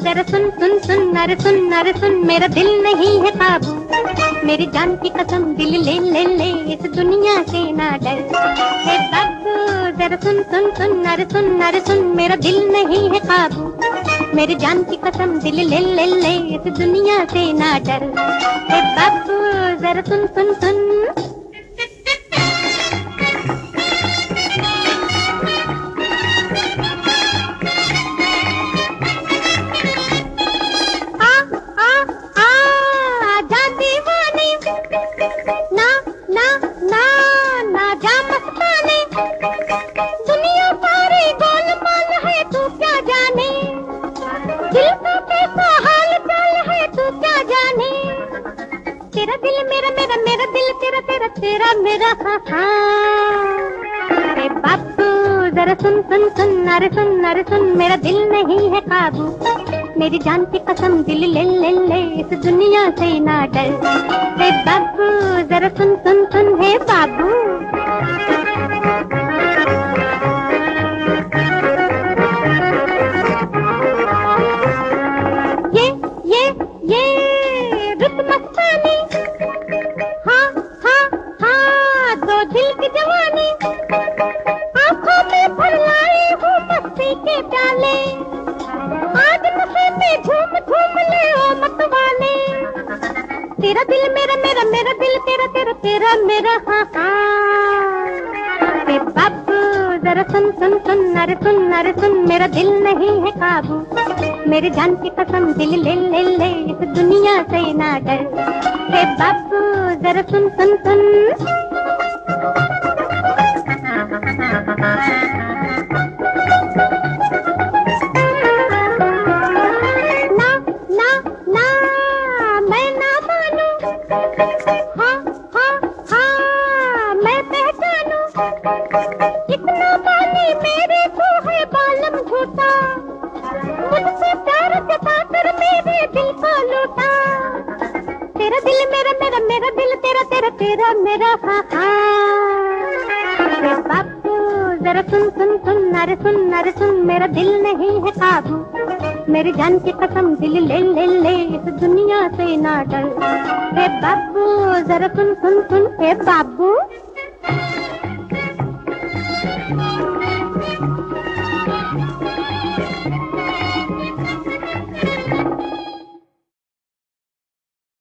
जरा सुन सुन सुन, अरे सुन अरे सुन, मेरा दिल नहीं है काबू, मेरी जान की कसम दिल ले ले ले, इस दुनिया से ना डर। हे बाबू जरा सुन सुन सुन, अरे सुन अरे सुन, मेरा दिल नहीं है काबू, मेरी जान की कसम दिल ले ले ले, इस दुनिया से ना डर। हे बाबू जरा सुन सुन सुन। ना ना ना ना जा मस्ताने, दुनिया सारी गोलमाल है तू क्या जाने, दिल का कैसा हाल चाल है तू क्या जाने, तेरा दिल मेरा मेरा मेरा दिल तेरा तेरा तेरा मेरा। अरे बाबू जरा सुन सुन सुन, अरे सुन अरे सुन, मेरा दिल नहीं है काबू, मेरी जान की कसम दिल ले ले ले, इस दुनिया से ना डर। हे बाबू जरा सुन सुन सुन, हे बाबू। ये रुत मस्तानी, हाँ हाँ हाँ, दो दिल की जवानी, आंखों में भर लाए हूँ मस्ती के प्याले, आज नशे में झूम झूम ले ओ मतवाले, तेरा दिल मेरा मेरा मेरा दिल तेरा तेरा तेरा मेरा। हाँ हाँ हे बाबू जरा सुन सुन सुन, अरे सुन अरे सुन, मेरा दिल नहीं है काबू, मेरी जान की कसम दिल ले ले ले, इस दुनिया से ना डर। हे बाबू जरा सुन सुन सुन। हाँ हाँ हाँ मैं पहचानूं, इतना पानी मेरे को है बालम झूठा, मुझसे प्यार जताकर मेरे दिल को लूटा, तेरा दिल मेरा मेरा मेरा दिल तेरा तेरा तेरा मेरा। हाँ हाँ बाबू जरा सुन सुन सुन, अरे सुन अरे सुन, मेरा दिल नहीं है काबू, मेरी जान की कसम दिल ले ले ले, इस दुनिया से ना डर। हे बाबू जरा सुन सुन सुन, हे बाबू।